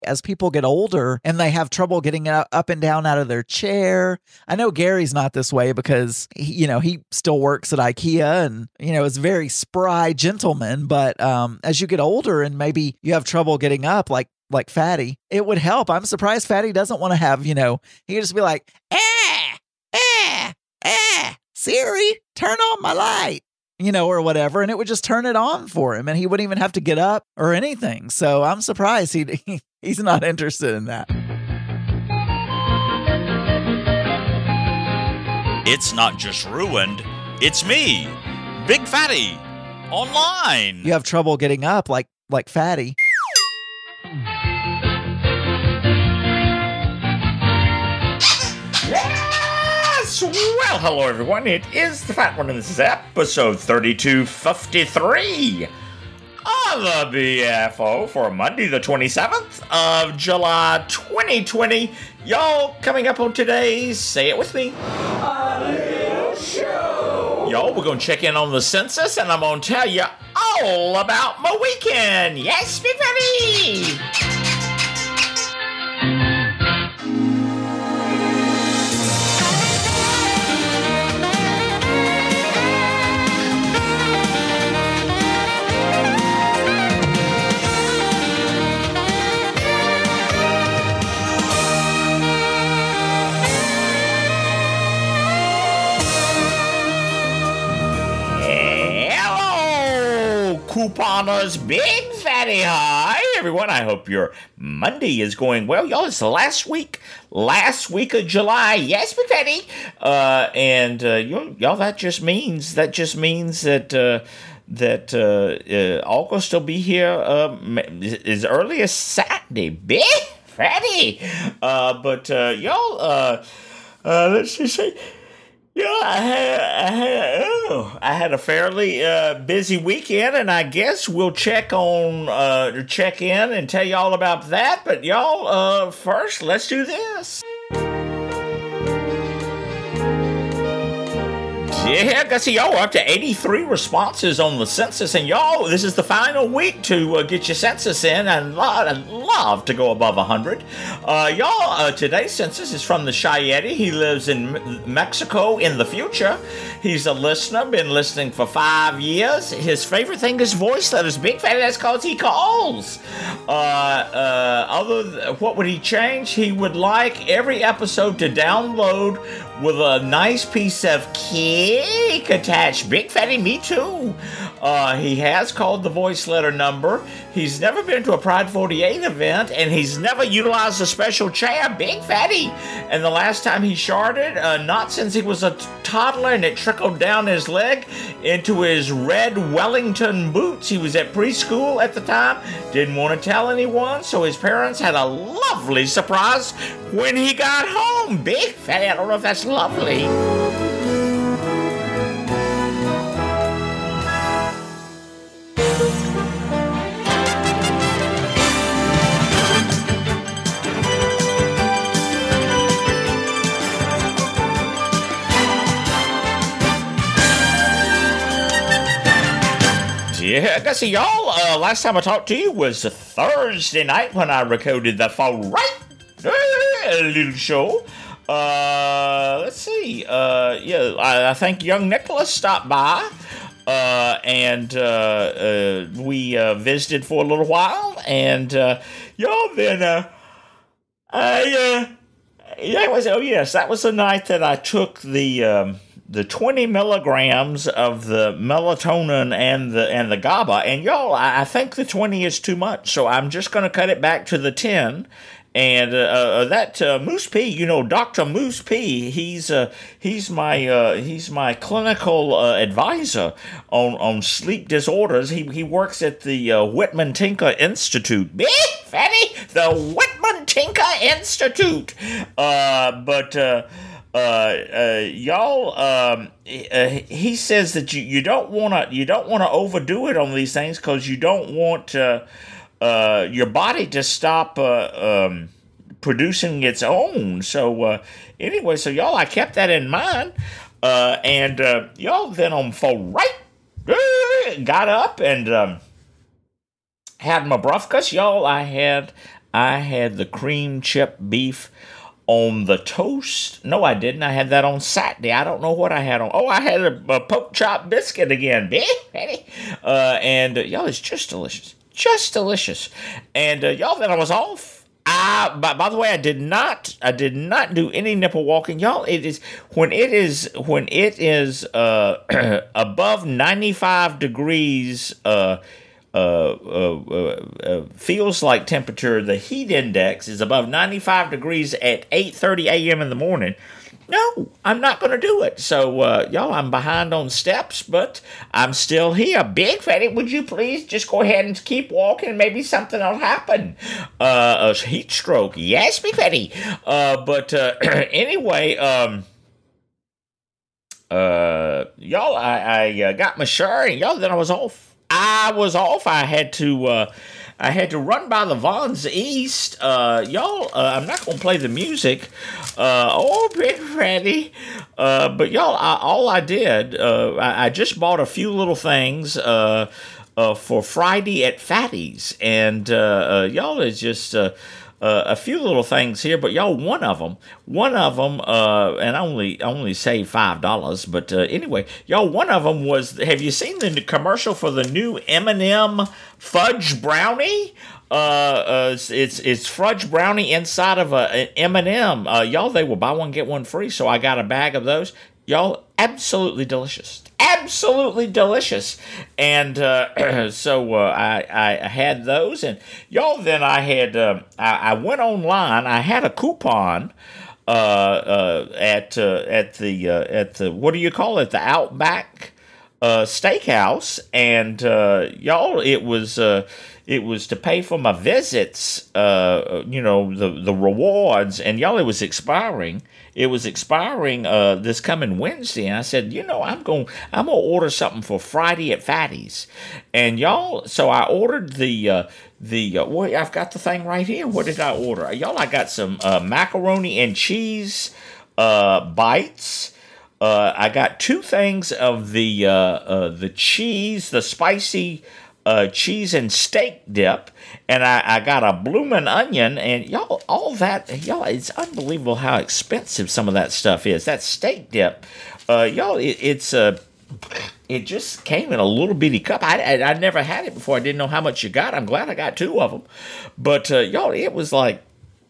as people get older and they have trouble getting up and down out of their chair. I know Gary's not this way because he still works at IKEA and is a very spry gentleman, but as you get older and maybe you have trouble getting up like Fatty, it would help. I'm surprised Fatty doesn't want to have, he can just be like, Siri, turn on my light, or whatever. And it would just turn it on for him and he wouldn't even have to get up or anything. So I'm surprised he's not interested in that. It's not just ruined, it's me, Big Fatty, online. You have trouble getting up like Fatty. Well, hello everyone, it is the Fat One, and this is episode 3253 of the BFO for Monday the 27th of July 2020. Y'all, coming up on today's, say it with me, A Little Show. Y'all, we're going to check in on the census, and I'm going to tell you all about my weekend. Yes, be ready! Couponers, Big Fatty, hi everyone. I hope your Monday is going well, y'all. It's the last week of July. Yes, Big Fatty. Y'all, that just means that August will be here as early as Saturday. Big Fatty. Let's just say. Yeah, I had a fairly busy weekend, and I guess we'll check in and tell you all about that. But y'all, first, let's do this. Yeah, I see y'all are up to 83 responses on the census, and y'all, this is the final week to get your census in, and I'd love to go above 100. Today's census is from the Cheyenne. He lives in Mexico in the future. He's a listener, been listening for 5 years. His favorite thing is voice letters. Big Fatty, that's because he calls. What would he change? He would like every episode to download with a nice piece of cake attached. Big Fatty, me too. He has called the voice letter number. He's never been to a Pride 48 event, and he's never utilized a special chair. Big Fatty. And the last time he sharted, not since he was a toddler, and it trickled down his leg into his red Wellington boots. He was at preschool at the time. Didn't want to tell anyone, so his parents had a lovely surprise when he got home. Big Fatty, I don't know if that's lovely. Yeah, I see y'all. Last time I talked to you was Thursday night when I recorded the little show. Let's see. I think young Nicholas stopped by, and we visited for a little while, and y'all then that was the night that I took the 20 milligrams of the melatonin and the GABA, and y'all, I think the 20 is too much, so I'm just going to cut it back to the 10. And that Moose P, Dr. Moose P, he's my clinical advisor on sleep disorders. He works at the Whitman Tinker Institute. Big Fatty, the Whitman Tinker Institute. He says that you don't want to overdo it on these things because you don't want your body to stop producing its own. So anyway, y'all, I kept that in mind, and y'all then on got up and had my breakfast. Y'all, I had I had the cream chip beef on the toast. No, I didn't. I had that on Saturday. I don't know what I had on. Oh, I had a pork chop biscuit again. And y'all, it's just delicious. Just delicious. And y'all, then I was off. By the way, I did not do any nipple walking, y'all. It is when it is above 95 degrees. Feels like temperature. The heat index is above 95 degrees at 8:30 a.m. in the morning. No, I'm not going to do it. So, y'all, I'm behind on steps, but I'm still here. Big Fatty, would you please just go ahead and keep walking? Maybe something will happen. A heat stroke. Yes, Big Fatty. But anyway, y'all, I got my shirt, and y'all, then I was off. I had to run by the Vons East. Y'all, I'm not going to play the music. Big Fatty. But y'all, all I did, I just bought a few little things for Friday at Fatty's. And y'all, it's just a few little things here, but y'all, one of them, and I only saved $5, but anyway, y'all, one of them was, have you seen the commercial for the new M&M fudge brownie? It's fudge brownie inside of an M&M. Y'all, they will buy one get one free, so I got a bag of those. Y'all, absolutely delicious. Absolutely delicious. And so I had those. And y'all, then I had, I went online. I had a coupon at the, what do you call it? The Outback Steakhouse. And y'all, it was to pay for my visits, the rewards. And y'all, it was expiring. It was expiring this coming Wednesday, and I said, I'm gonna order something for Friday at Fatty's, and y'all. So I ordered the well, I've got the thing right here. What did I order, y'all? I got some macaroni and cheese bites. I got 2 things of the cheese, the spicy cheese and steak dip, and I got a bloomin' onion, and y'all, all that, y'all, it's unbelievable how expensive some of that stuff is. That steak dip, y'all, it just came in a little bitty cup. I never had it before. I didn't know how much you got. I'm glad I got 2 of them, but y'all, it was like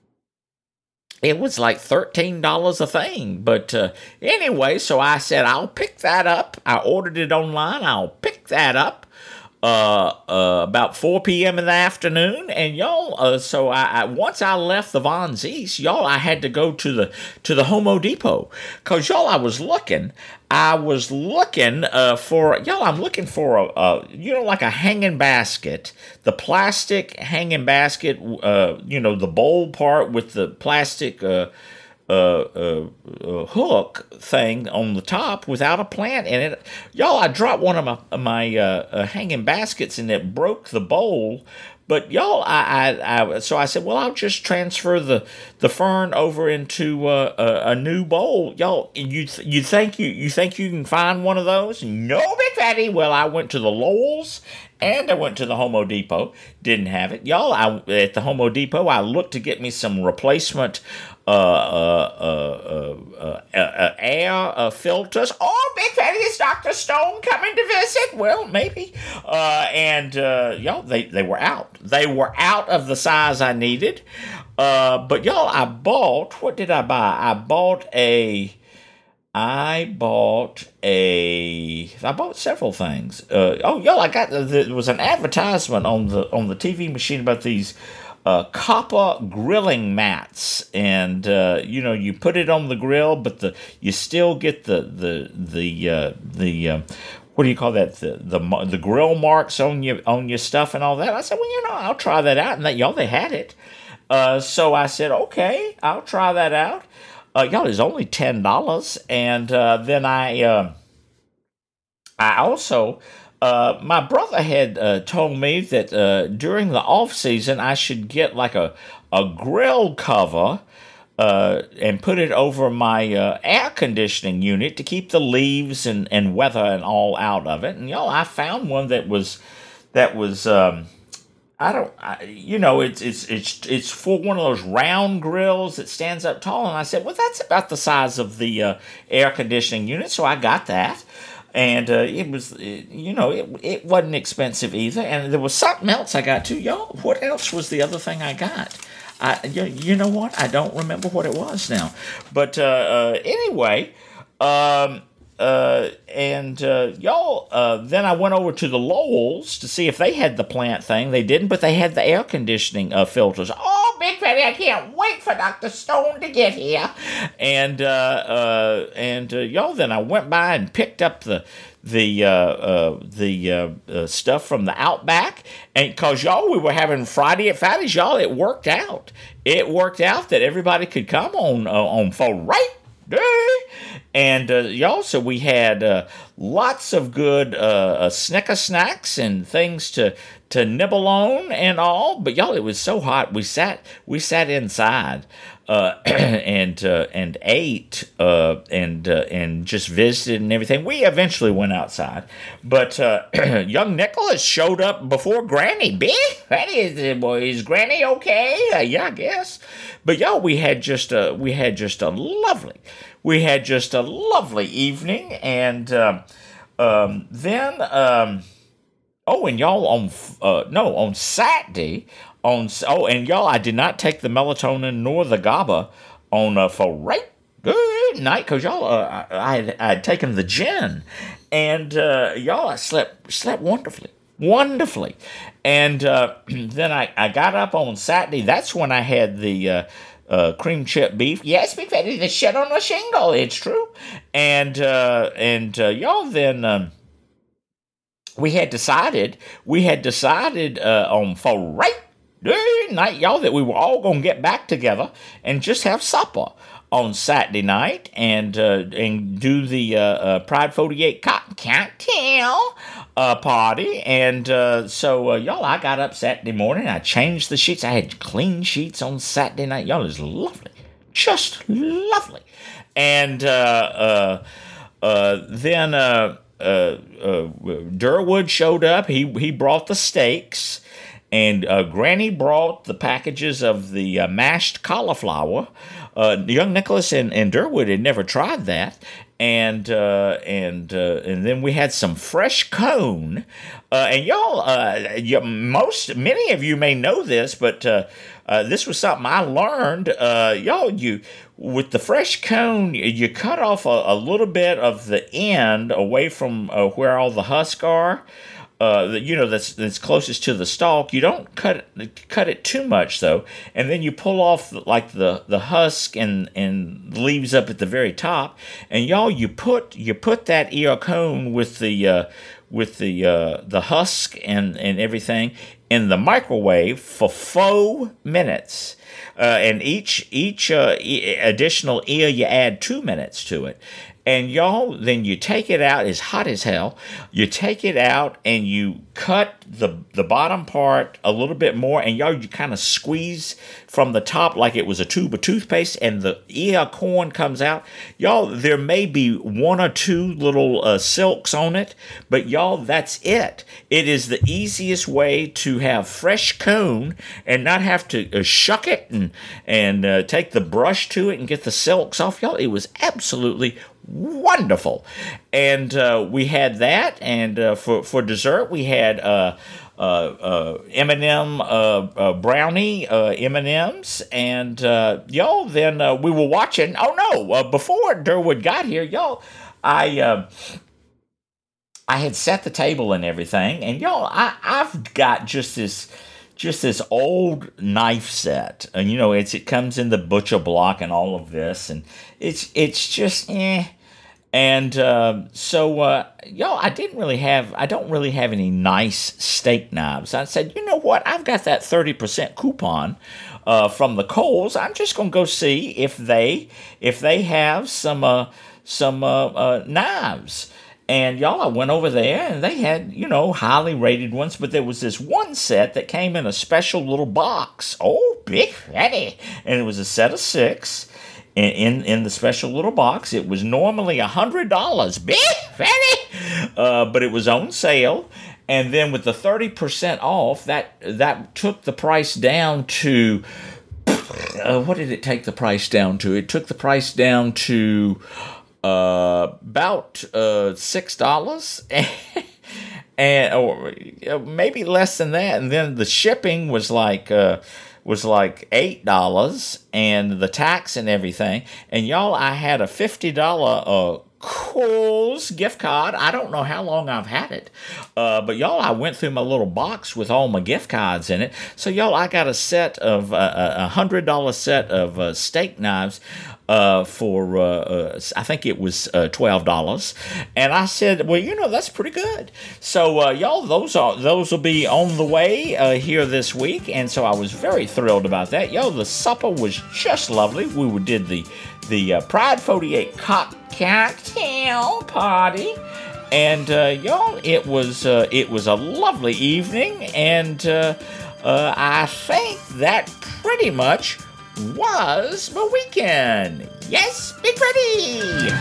$13 a thing. But anyway, so I said, I'll pick that up. I ordered it online. I'll pick that up about 4 p.m. in the afternoon, and y'all, so I once I left the Vons East, y'all, I had to go to the Home Depot, cause y'all, I was looking for, y'all, I'm looking for like a hanging basket, the plastic hanging basket, the bowl part with the plastic hook thing on the top without a plant in it. Y'all, I dropped one of my hanging baskets and it broke the bowl. But y'all, so I said, well, I'll just transfer the fern over into a new bowl. Y'all, you think you can find one of those? No, Big Fatty. Well, I went to the Lowell's and I went to the Home Depot. Didn't have it, y'all. At the Home Depot, I looked to get me some replacement air filters. Oh, Big Fatty, is Dr. Stone coming to visit? Well, maybe. And y'all, they were out. They were out of the size I needed. But y'all, what did I buy? I bought several things. Y'all, there was an advertisement on the TV machine about these copper grilling mats, and you put it on the grill, but you still get the what do you call that, the grill marks on your stuff and all that. I said, well, I'll try that out, and they had it. So I said, okay, I'll try that out. Y'all, it's only $10, and then I also. My brother had told me that during the off season I should get like a grill cover and put it over my air conditioning unit to keep the leaves and weather and all out of it. And y'all, I found one that was it's for one of those round grills that stands up tall. And I said, well, that's about the size of the air conditioning unit. So I got that. And it wasn't expensive either. And there was something else I got too. Y'all, what else was the other thing I got? You know what? I don't remember what it was now. But anyway, then I went over to the Lowells to see if they had the plant thing. They didn't, but they had the air conditioning filters. Oh, Big Fatty, I can't wait for Dr. Stone to get here. And then I went by and picked up the stuff from the Outback, and because we were having Friday at Fatty's, it worked out. It worked out that everybody could come on Friday. And so we had lots of good Snicker snacks and things to nibble on and all. But it was so hot. We sat inside and ate and just visited and everything. We eventually went outside, but young Nicholas showed up before Granny. Big Fatty, is Granny okay? Yeah, I guess. But we had just a lovely evening, and then and y'all on Saturday. And y'all, I did not take the melatonin nor the GABA on for right good night, because I had taken the gin, and I slept wonderfully, and then I got up on Saturday. That's when I had the cream chip beef. Yes, Big Fatty, the shit on the shingle. It's true, and then. We had decided on Friday night, that we were all going to get back together and just have supper on Saturday night and do the Pride 48 cotton cocktail party. And so I got up Saturday morning. I changed the sheets. I had clean sheets on Saturday night. It was lovely, just lovely. And then Durwood showed up. He brought the steaks, and Granny brought the packages of the mashed cauliflower. Young Nicholas and Durwood had never tried that, and then we had some fresh cone. And many of you may know this, but this was something I learned. With the fresh cone, you cut off a little bit of the end away from where all the husks are. That's closest to the stalk. You don't cut it too much though, and then you pull off the husk and leaves up at the very top. And you put that ear cone with the husk and everything in the microwave for 4 minutes. And each additional ear, you add 2 minutes to it. And then you take it out. It's hot as hell. You take it out and you cut the bottom part a little bit more, and you kind of squeeze from the top like it was a tube of toothpaste, and the ear corn comes out. There may be 1 or 2 little silks on it, but that's it. It is the easiest way to have fresh cone and not have to shuck it and take the brush to it and get the silks off. It was absolutely wonderful. And we had that, and for dessert we had M&M brownie M&Ms, and then we were watching. Before Durwood got here, I had set the table and everything, and I've got just this old knife set, and it comes in the butcher block and all of this, and it's just And so I don't really have any nice steak knives. I said, you know what? I've got that 30% coupon from the Kohl's. I'm just gonna go see if they have some knives. And I went over there, and they had, highly rated ones, but there was this one set that came in a special little box. Oh, Big Fatty! And it was a set of 6. In the special little box. It was normally $100, Big Fatty, but it was on sale, And then with the 30% off, that took the price down to, what did it take the price down to? It took the price down to about $6 and or maybe less than that. And then the shipping was like $8 and the tax and everything. And y'all, I had a $50 Kohl's gift card. I don't know how long I've had it. But y'all, I went through my little box with all my gift cards in it. So y'all, I got a set of a $100 set of steak knives for I think it was $12. And I said, well, that's pretty good. So y'all, those will be on the way here this week. And so I was very thrilled about that. Yo, the supper was just lovely. We did the Pride 48 cocktail party, and y'all, it was a lovely evening, and I think that pretty much was my weekend. Yes, Big Freddy.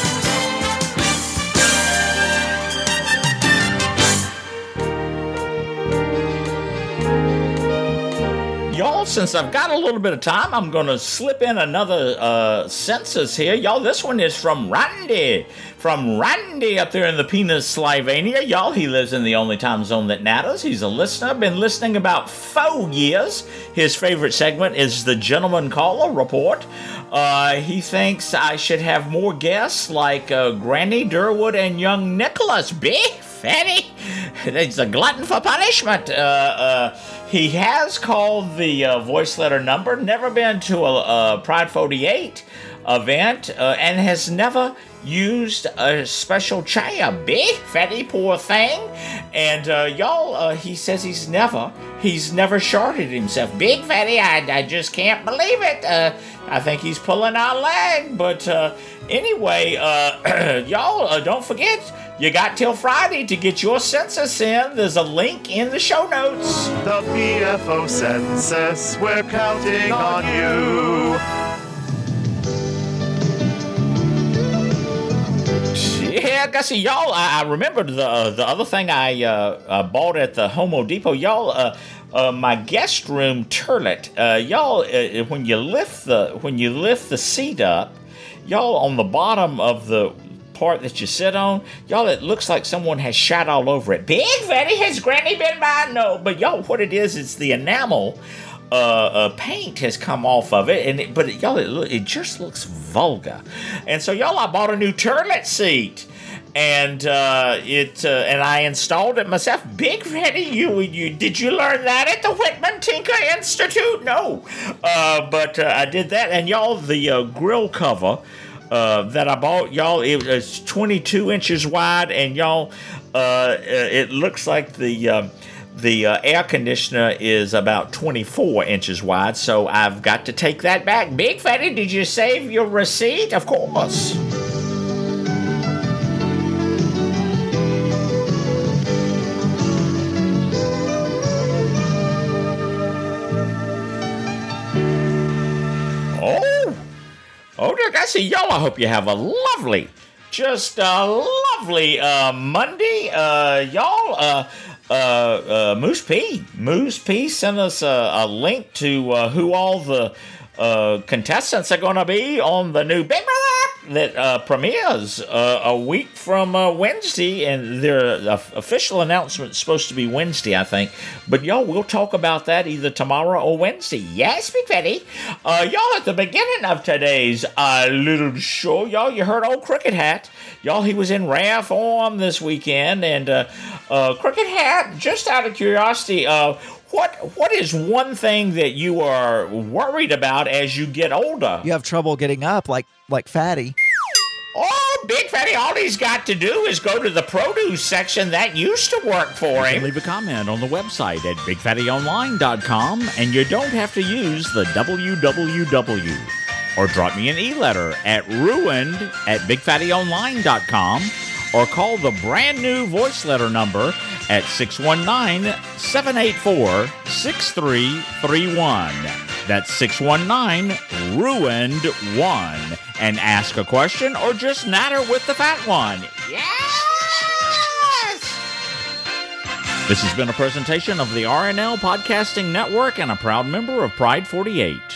Y'all, since I've got a little bit of time, I'm going to slip in another census here. Y'all, this one is from Randy. From Randy up there in the Penis, Slovenia. Y'all, he lives in the only time zone that matters. He's a listener. Been listening about 4 years. His favorite segment is the Gentleman Caller Report. He thinks I should have more guests like Granny Durwood and young Nicholas. Big Fatty. He's a glutton for punishment. He has called the voice letter number, never been to a Pride 48 event, and has never used a special chair. Big Fatty, poor thing. And y'all, he says he's never shorted himself. Big Fatty, I just can't believe it. I think he's pulling our leg. But anyway, y'all, don't forget, you got till Friday to get your census in. There's a link in the show notes. The PFO census, we're counting on you. Yeah, Gussie, y'all, I remembered the other thing I bought at the Home Depot. Y'all, my guest room turlet. Y'all, when you lift the seat up, y'all, on the bottom of the part that you sit on, y'all, it looks like someone has shot all over it. Big Fatty, has Granny been by? No, but y'all, what it is, it's the enamel paint has come off of it, but y'all, it just looks vulgar. And so, y'all, I bought a new turlet seat, and and I installed it myself. Big Fatty, you did you learn that at the Whitman Tinker Institute? No, but I did that, and y'all, the grill cover that I bought, y'all, it was 22 inches wide, and y'all, it looks like the air conditioner is about 24 inches wide, so I've got to take that back. Big Fatty, did you save your receipt? Of course. Oh, look, I see y'all. I hope you have a lovely, just a lovely Monday. Y'all, Moose P sent us a link to who all the contestants are going to be on the new Big Brother that premieres a week from Wednesday, and their official announcement is supposed to be Wednesday, I think. But y'all, we'll talk about that either tomorrow or Wednesday. Yes, Big Fatty. Y'all, at the beginning of today's little show, y'all, you heard old Crooked Hat. Y'all, he was in rare form this weekend, and Crooked Hat, just out of curiosity, what is one thing that you are worried about as you get older? You have trouble getting up like Fatty. Oh, Big Fatty, all he's got to do is go to the produce section. That used to work for him. Leave a comment on the website at BigFattyOnline.com, and you don't have to use the www. Or drop me an e-letter at ruined@BigFattyOnline.com, or call the brand new voice letter number at 619-784-6331. That's 619-RUINED-1. And ask a question or just natter with the fat one. Yes! This has been a presentation of the RNL Podcasting Network and a proud member of Pride 48.